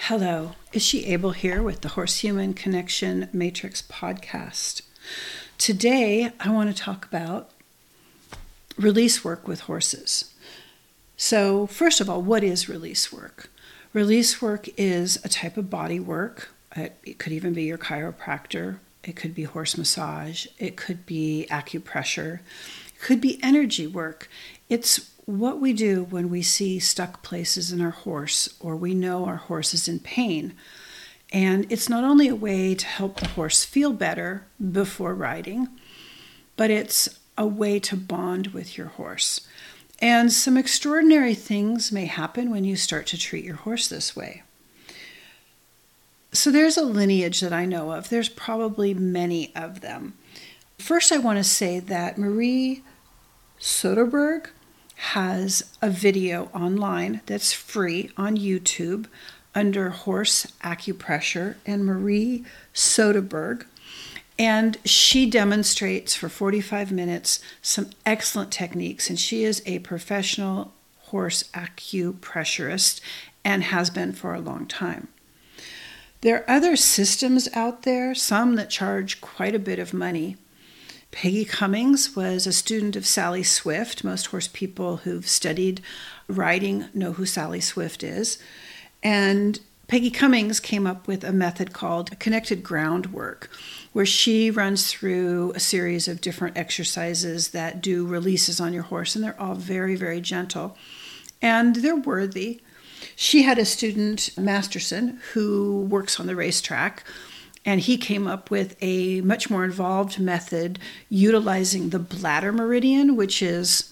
Hello, is she Able here with the Horse Human Connection Matrix podcast. Today, I want to talk about release work with horses. So, first of all, what is release work? Release work is a type of body work. It could even be your chiropractor. It could be horse massage. It could be acupressure. It could be energy work. It's what we do when we see stuck places in our horse or we know our horse is in pain. And it's not only a way to help the horse feel better before riding, but it's a way to bond with your horse. And some extraordinary things may happen when you start to treat your horse this way. So there's a lineage that I know of. There's probably many of them. First, I want to say that Marie Soderberg has a video online that's free on YouTube under Horse Acupressure and Marie Soderberg. And she demonstrates for 45 minutes some excellent techniques. And she is a professional horse acupressurist and has been for a long time. There are other systems out there, some that charge quite a bit of money. Peggy Cummings was a student of Sally Swift. Most horse people who've studied riding know who Sally Swift is. And Peggy Cummings came up with a method called connected groundwork, where she runs through a series of different exercises that do releases on your horse, and they're all very, very gentle. And they're worthy. She had a student, Masterson, who works on the racetrack, and he came up with a much more involved method utilizing the bladder meridian, which is,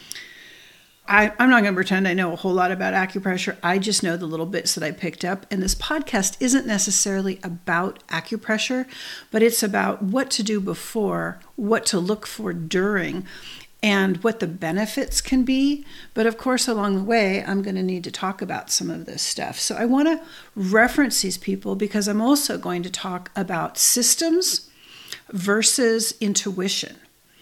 I'm not going to pretend I know a whole lot about acupressure. I just know the little bits that I picked up. And this podcast isn't necessarily about acupressure, but it's about what to do before, what to look for during, and what the benefits can be. But of course, along the way, I'm going to need to talk about some of this stuff. So I want to reference these people because I'm also going to talk about systems versus intuition.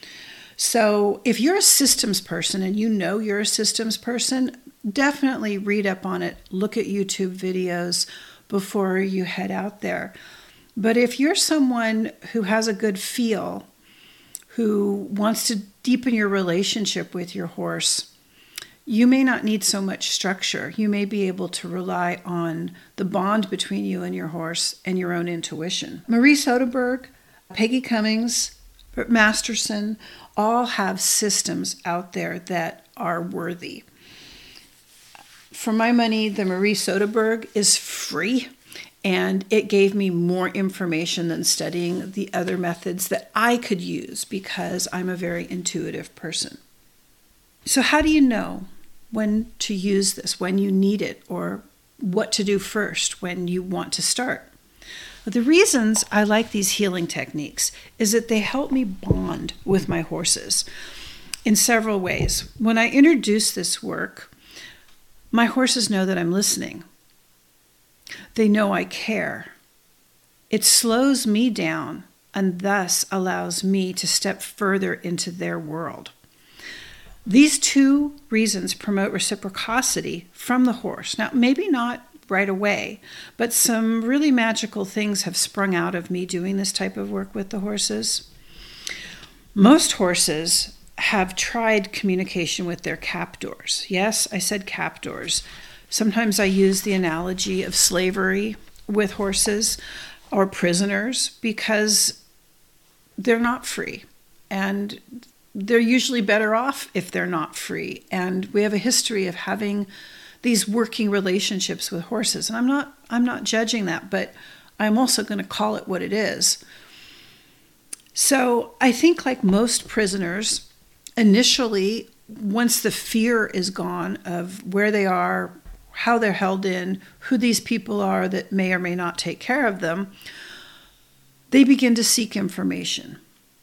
So if you're a systems person and you know you're a systems person, definitely read up on it, look at YouTube videos before you head out there. But if you're someone who has a good feel, who wants to deepen your relationship with your horse, you may not need so much structure. You may be able to rely on the bond between you and your horse and your own intuition. Marie Soderberg, Peggy Cummings, Masterson, all have systems out there that are worthy. For my money, the Marie Soderberg is free. And it gave me more information than studying the other methods that I could use because I'm a very intuitive person. So how do you know when to use this, when you need it, or what to do first when you want to start? Well, the reasons I like these healing techniques is that they help me bond with my horses in several ways. When I introduce this work, my horses know that I'm listening. They know I care. It slows me down and thus allows me to step further into their world. These two reasons promote reciprocity from the horse. Now, maybe not right away, but some really magical things have sprung out of me doing this type of work with the horses. Most horses have tried communication with their captors. Yes, I said captors. Sometimes I use the analogy of slavery with horses or prisoners because they're not free. And they're usually better off if they're not free. And we have a history of having these working relationships with horses. And I'm not judging that, but I'm also going to call it what it is. So I think like most prisoners, initially, once the fear is gone of where they are, how they're held in, who these people are that may or may not take care of them, they begin to seek information.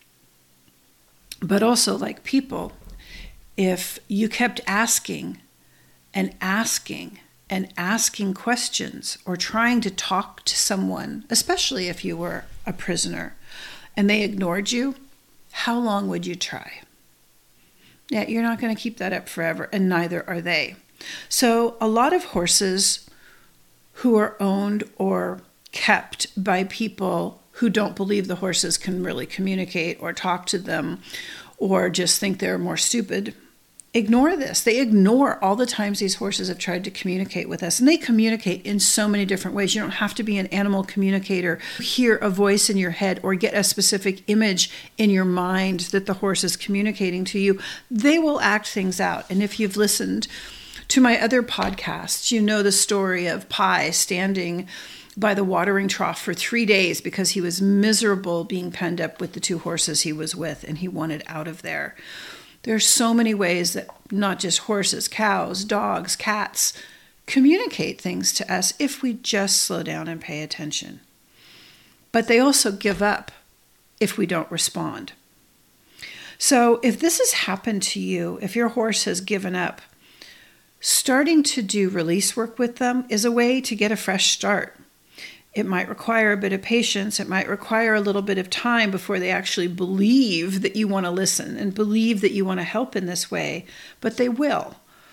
But also, like people, if you kept asking and asking and asking questions or trying to talk to someone, especially if you were a prisoner, and they ignored you, how long would you try? Yeah, you're not going to keep that up forever, and neither are they. So a lot of horses who are owned or kept by people who don't believe the horses can really communicate or talk to them, or just think they're more stupid, ignore this. They ignore all the times these horses have tried to communicate with us. And they communicate in so many different ways. You don't have to be an animal communicator. Hear a voice in your head or get a specific image in your mind that the horse is communicating to you. They will act things out. And if you've listened to my other podcasts, you know the story of Pi standing by the watering trough for 3 days because he was miserable being penned up with the 2 horses he was with, and he wanted out of there. There are so many ways that not just horses, cows, dogs, cats communicate things to us if we just slow down and pay attention. But they also give up if we don't respond. So if this has happened to you, if your horse has given up, starting to do release work with them is a way to get a fresh start. It might require a bit of patience. It might require a little bit of time before they actually believe that you want to listen and believe that you want to help in this way, but they will.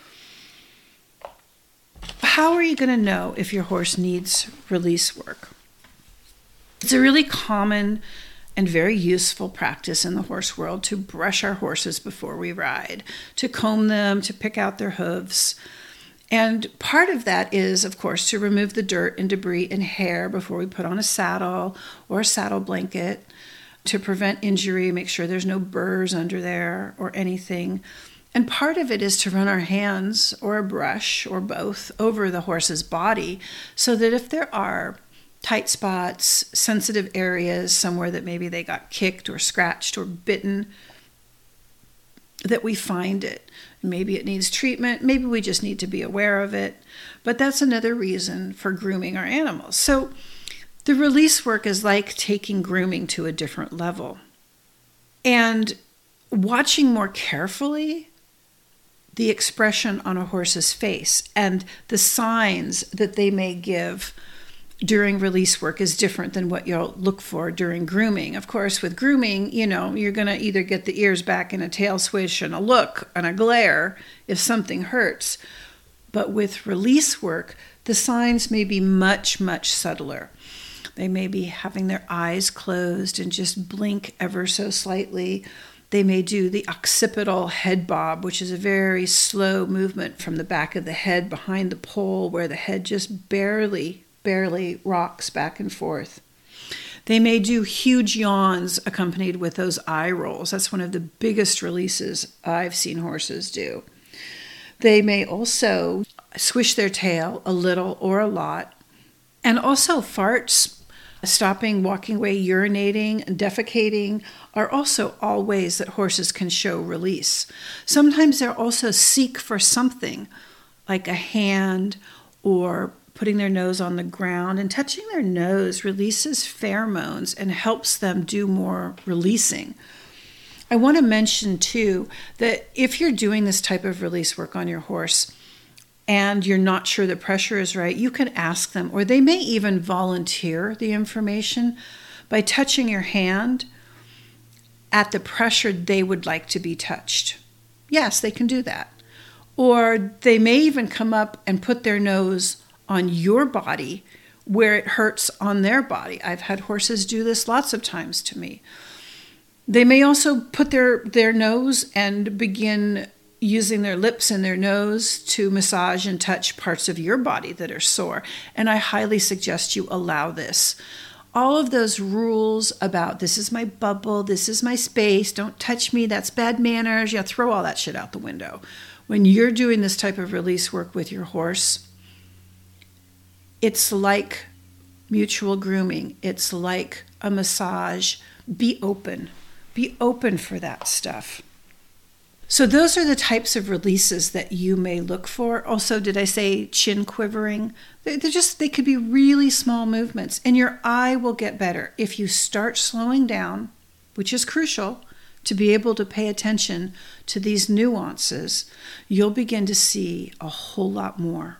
How are you going to know if your horse needs release work? It's a really common and very useful practice in the horse world to brush our horses before we ride, to comb them, to pick out their hooves. And part of that is, of course, to remove the dirt and debris and hair before we put on a saddle or a saddle blanket, to prevent injury, make sure there's no burrs under there or anything. And part of it is to run our hands or a brush or both over the horse's body so that if there are tight spots, sensitive areas, somewhere that maybe they got kicked or scratched or bitten, that we find it. Maybe it needs treatment. Maybe we just need to be aware of it. But that's another reason for grooming our animals. So the release work is like taking grooming to a different level. And watching more carefully the expression on a horse's face and the signs that they may give during release work is different than what you'll look for during grooming. Of course, with grooming, you're going to either get the ears back and a tail swish and a look and a glare if something hurts. But with release work, the signs may be much, much subtler. They may be having their eyes closed and just blink ever so slightly. They may do the occipital head bob, which is a very slow movement from the back of the head behind the poll where the head just barely rocks back and forth. They may do huge yawns accompanied with those eye rolls. That's one of the biggest releases I've seen horses do. They may also swish their tail a little or a lot. And also farts, stopping, walking away, urinating, defecating are also all ways that horses can show release. Sometimes they'll also seek for something like a hand or putting their nose on the ground, and touching their nose releases pheromones and helps them do more releasing. I want to mention too that if you're doing this type of release work on your horse and you're not sure the pressure is right, you can ask them, or they may even volunteer the information by touching your hand at the pressure they would like to be touched. Yes, they can do that. Or they may even come up and put their nose on your body where it hurts on their body. I've had horses do this lots of times to me. They may also put their nose and begin using their lips and their nose to massage and touch parts of your body that are sore. And I highly suggest you allow this. All of those rules about this is my bubble, this is my space, don't touch me, that's bad manners, throw all that shit out the window. When you're doing this type of release work with your horse, it's like mutual grooming. It's like a massage. Be open. Be open for that stuff. So those are the types of releases that you may look for. Also, did I say chin quivering? They could be really small movements, and your eye will get better if you start slowing down, which is crucial to be able to pay attention to these nuances. You'll begin to see a whole lot more.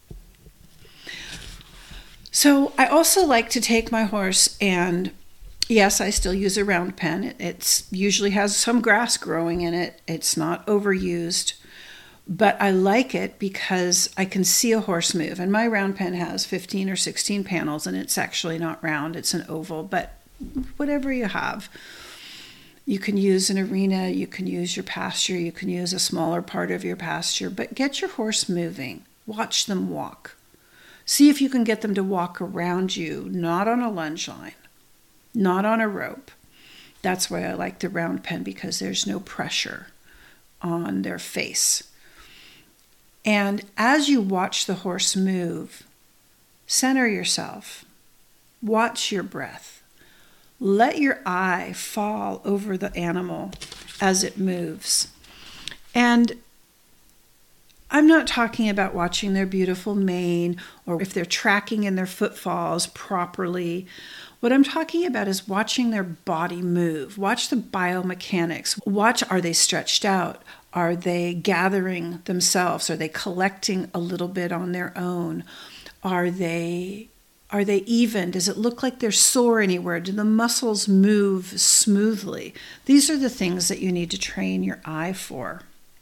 So I also like to take my horse and, yes, I still use a round pen. It usually has some grass growing in it. It's not overused. But I like it because I can see a horse move. And my round pen has 15 or 16 panels, and it's actually not round, it's an oval, but whatever you have. You can use an arena, you can use your pasture, you can use a smaller part of your pasture, but get your horse moving. Watch them walk. See if you can get them to walk around you, not on a lunge line, not on a rope. That's why I like the round pen, because there's no pressure on their face. And as you watch the horse move, center yourself. Watch your breath. Let your eye fall over the animal as it moves. And I'm not talking about watching their beautiful mane or if they're tracking in their footfalls properly. What I'm talking about is watching their body move. Watch the biomechanics. Watch, are they stretched out? Are they gathering themselves? Are they collecting a little bit on their own? Are they even? Does it look like they're sore anywhere? Do the muscles move smoothly? These are the things that you need to train your eye for.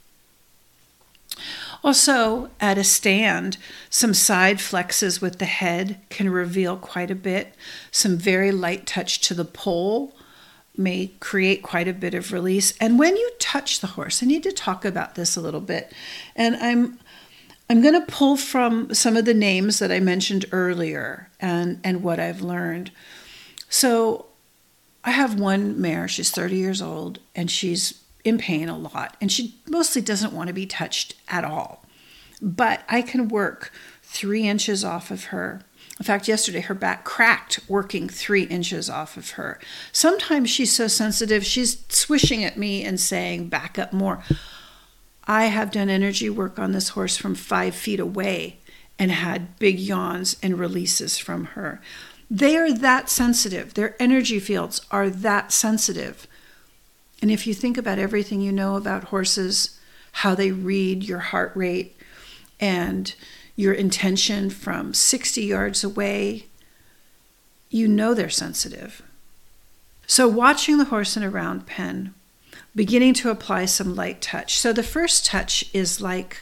Also, at a stand, some side flexes with the head can reveal quite a bit. Some very light touch to the poll may create quite a bit of release. And when you touch the horse, I need to talk about this a little bit. And I'm going to pull from some of the names that I mentioned earlier and what I've learned. So I have one mare, she's 30 years old, and she's in pain a lot. And she mostly doesn't want to be touched at all. But I can work 3 inches off of her. In fact, yesterday her back cracked working 3 inches off of her. Sometimes she's so sensitive, she's swishing at me and saying, back up more. I have done energy work on this horse from 5 feet away and had big yawns and releases from her. They are that sensitive. Their energy fields are that sensitive. And if you think about everything you know about horses, how they read your heart rate and your intention from 60 yards away, you know they're sensitive. So watching the horse in a round pen, beginning to apply some light touch. So the first touch is like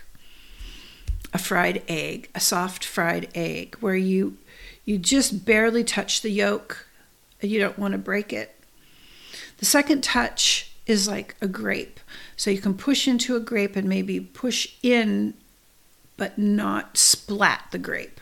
a fried egg, a soft fried egg, where you just barely touch the yolk and you don't want to break it. The second touch is like a grape. So you can push into a grape and maybe push in, but not splat the grape.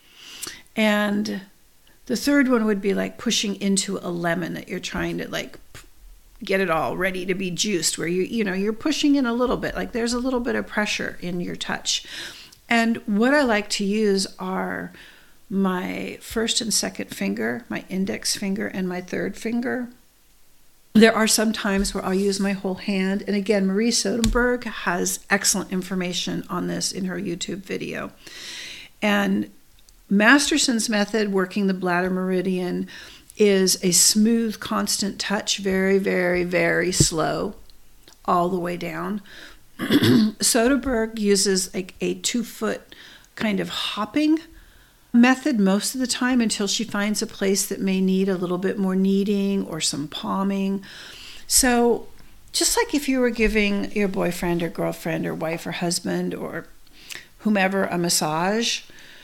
And the third one would be like pushing into a lemon that you're trying to like get it all ready to be juiced, where you're pushing in a little bit, like there's a little bit of pressure in your touch. And what I like to use are my first and second finger, my index finger, and my third finger. There are some times where I'll use my whole hand. And again, Marie Soderberg has excellent information on this in her YouTube video. And Masterson's method, working the bladder meridian, is a smooth, constant touch, very, very, very slow, all the way down. Soderberg uses like a 2-foot kind of hopping method most of the time until she finds a place that may need a little bit more kneading or some palming. So just like if you were giving your boyfriend or girlfriend or wife or husband or whomever a massage,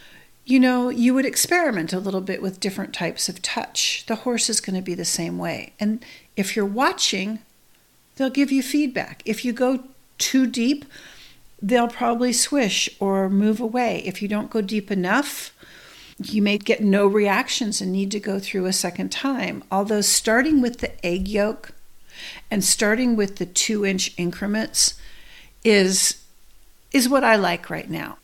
you would experiment a little bit with different types of touch. The horse is going to be the same way. And if you're watching, they'll give you feedback. If you go too deep, they'll probably swish or move away. If you don't go deep enough, you may get no reactions and need to go through a second time. Although starting with the egg yolk and starting with the 2-inch increments is what I like right now.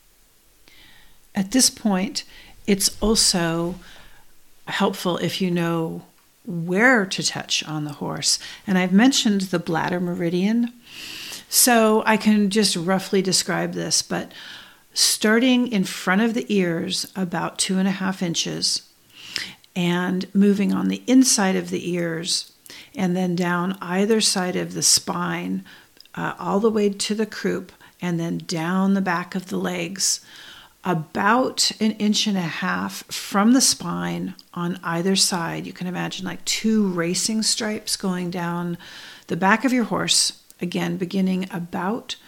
At this point, it's also helpful if you know where to touch on the horse. And I've mentioned the bladder meridian, so I can just roughly describe this, but starting in front of the ears about 2.5 inches and moving on the inside of the ears and then down either side of the spine all the way to the croup and then down the back of the legs about 1.5 inches from the spine on either side. You can imagine like 2 racing stripes going down the back of your horse, again beginning about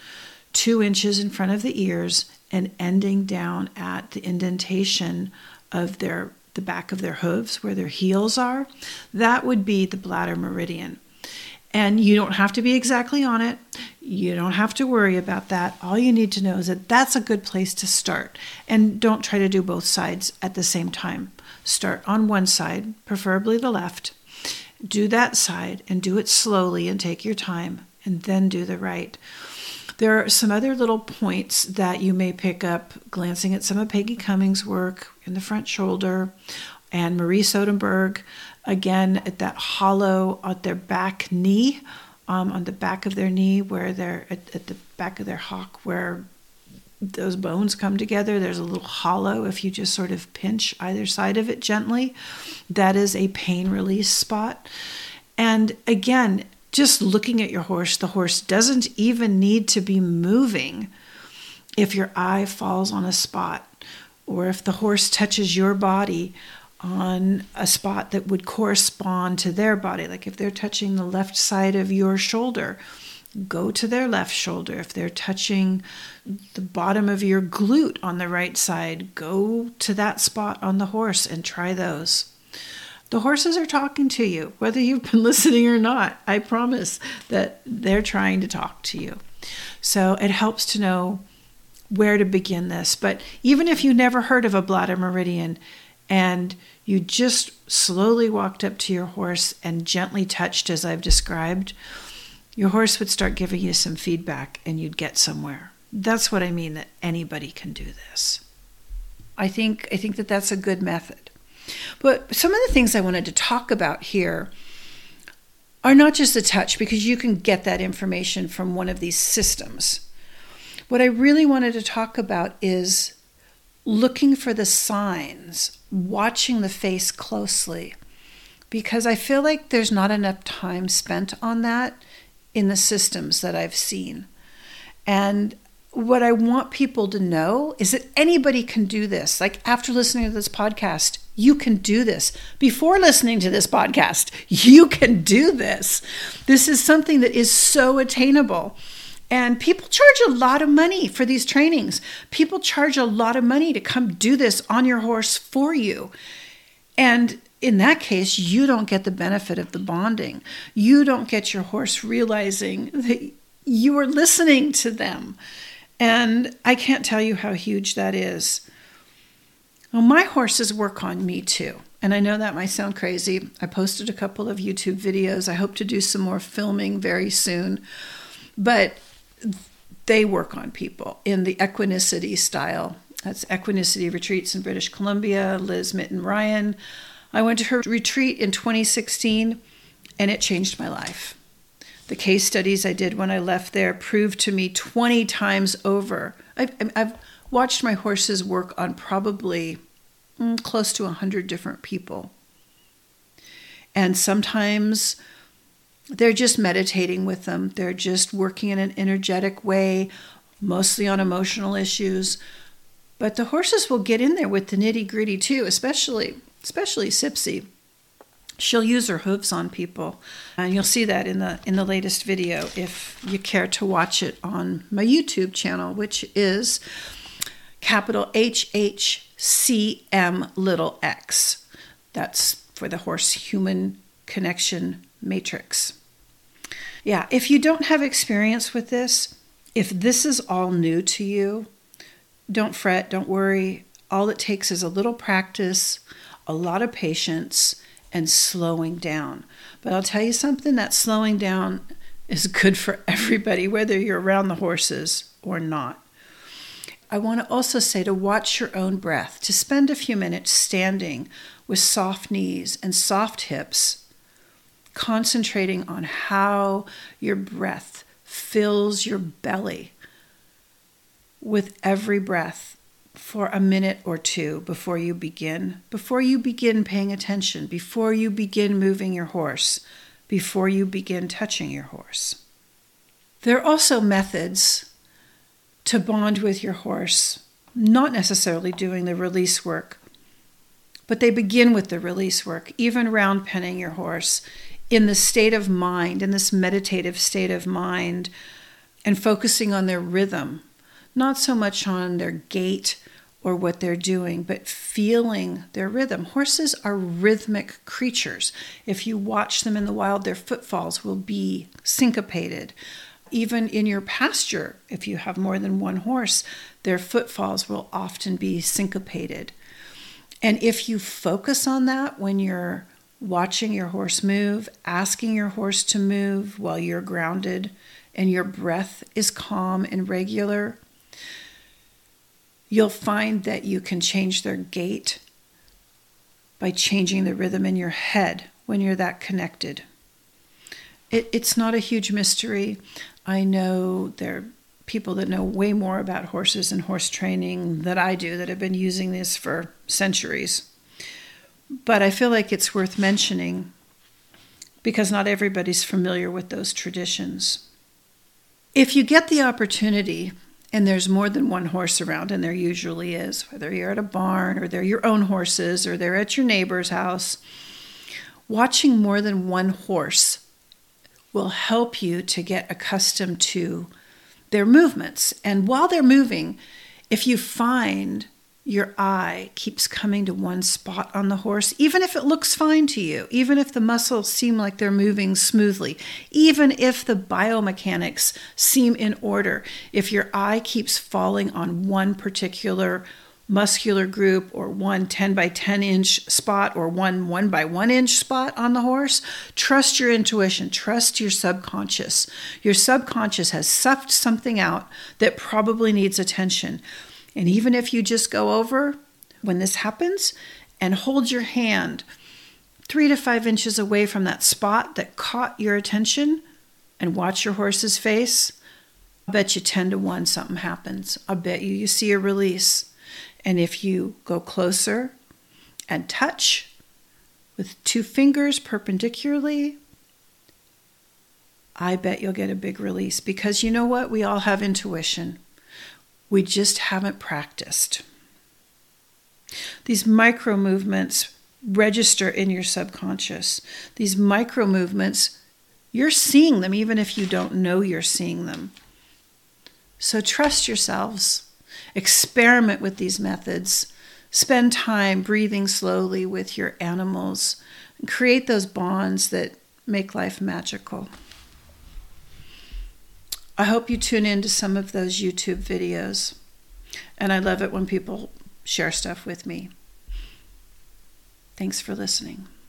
2 inches in front of the ears and ending down at the indentation of the back of their hooves where their heels are. That would be the bladder meridian. And you don't have to be exactly on it. You don't have to worry about that. All you need to know is that that's a good place to start. And don't try to do both sides at the same time. Start on one side, preferably the left. Do that side and do it slowly and take your time, and then do the right. There are some other little points that you may pick up glancing at some of Peggy Cummings' work in the front shoulder, and Marie Soderberg, again, at that hollow at their back knee, on the back of their knee, where they're at the back of their hock, where those bones come together. There's a little hollow. If you just sort of pinch either side of it gently, that is a pain release spot. And again, just looking at your horse, the horse doesn't even need to be moving if your eye falls on a spot, or if the horse touches your body on a spot that would correspond to their body. Like if they're touching the left side of your shoulder, go to their left shoulder. If they're touching the bottom of your glute on the right side, go to that spot on the horse and try those. The horses are talking to you, whether you've been listening or not. I promise that they're trying to talk to you. So it helps to know where to begin this. But even if you never heard of a bladder meridian and you just slowly walked up to your horse and gently touched as I've described, your horse would start giving you some feedback and you'd get somewhere. That's what I mean, that anybody can do this. I think that that's a good method. But some of the things I wanted to talk about here are not just the touch, because you can get that information from one of these systems. What I really wanted to talk about is looking for the signs, watching the face closely, because I feel like there's not enough time spent on that in the systems that I've seen. And what I want people to know is that anybody can do this. Like after listening to this podcast, you can do this. Before listening to this podcast, you can do this. This is something that is so attainable. And people charge a lot of money for these trainings. People charge a lot of money to come do this on your horse for you. And in that case, you don't get the benefit of the bonding. You don't get your horse realizing that you are listening to them. And I can't tell you how huge that is. Well, my horses work on me too. And I know that might sound crazy. I posted a couple of YouTube videos. I hope to do some more filming very soon. But they work on people in the equinicity style. That's Equinicity Retreats in British Columbia, Liz Mitten-Ryan. I went to her retreat in 2016, and it changed my life. The case studies I did when I left there proved to me 20 times over. I've watched my horses work on probably close to 100 different people. And sometimes they're just meditating with them. They're just working in an energetic way, mostly on emotional issues. But the horses will get in there with the nitty-gritty too, especially Sipsy. She'll use her hooves on people. And you'll see that in the latest video if you care to watch it on my YouTube channel, which is capital HHCM(x). That's for the Horse-Human Connection Matrix. Yeah, if you don't have experience with this, if this is all new to you, don't fret, don't worry. All it takes is a little practice, a lot of patience, and slowing down. But I'll tell you something, that slowing down is good for everybody, whether you're around the horses or not. I want to also say to watch your own breath, to spend a few minutes standing with soft knees and soft hips, concentrating on how your breath fills your belly with every breath for a minute or two before you begin paying attention, before you begin moving your horse, before you begin touching your horse. There are also methods to bond with your horse, not necessarily doing the release work, but they begin with the release work, even round penning your horse in the state of mind, in this meditative state of mind, and focusing on their rhythm, not so much on their gait or what they're doing, but feeling their rhythm. Horses are rhythmic creatures. If you watch them in the wild, their footfalls will be syncopated. Even in your pasture, if you have more than one horse, their footfalls will often be syncopated. And if you focus on that when you're watching your horse move, asking your horse to move while you're grounded and your breath is calm and regular, you'll find that you can change their gait by changing the rhythm in your head when you're that connected. It's not a huge mystery. I know there are people that know way more about horses and horse training than I do that have been using this for centuries. But I feel like it's worth mentioning because not everybody's familiar with those traditions. If you get the opportunity, and there's more than one horse around, and there usually is, whether you're at a barn or they're your own horses or they're at your neighbor's house, watching more than one horse will help you to get accustomed to their movements. And while they're moving, if you find your eye keeps coming to one spot on the horse, even if it looks fine to you, even if the muscles seem like they're moving smoothly, even if the biomechanics seem in order, if your eye keeps falling on one particular muscular group or one 10 by 10 inch spot or one 1 by 1 inch spot on the horse, trust your intuition, trust your subconscious. Your subconscious has sucked something out that probably needs attention. And even if you just go over when this happens and hold your hand 3 to 5 inches away from that spot that caught your attention and watch your horse's face, I bet you 10 to 1 something happens. I bet you see a release. And if you go closer and touch with 2 fingers perpendicularly, I bet you'll get a big release. Because you know what? We all have intuition. We just haven't practiced. These micro movements register in your subconscious. These micro movements, you're seeing them even if you don't know you're seeing them. So trust yourselves. Experiment with these methods. Spend time breathing slowly with your animals. And create those bonds that make life magical. I hope you tune into some of those YouTube videos. And I love it when people share stuff with me. Thanks for listening.